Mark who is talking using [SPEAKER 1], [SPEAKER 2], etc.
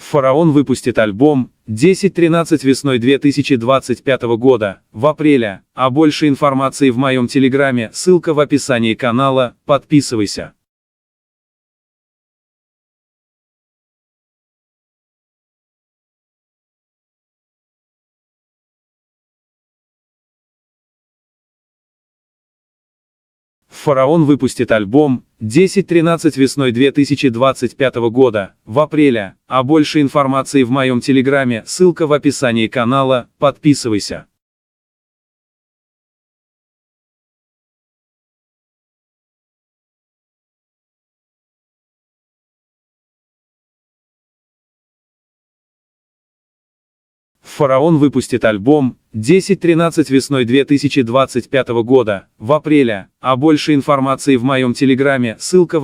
[SPEAKER 1] Фараон выпустит альбом 10-13 весной 2025 года, в апреле, а больше информации в моем телеграме, ссылка в описании канала, подписывайся. Фараон выпустит альбом 10-13 весной 2025 года, в апреле, а больше информации в моем телеграме, ссылка в описании канала, подписывайся. Фараон выпустит альбом 10-13 весной 2025 года, в апреле, а больше информации в моем телеграме, ссылка в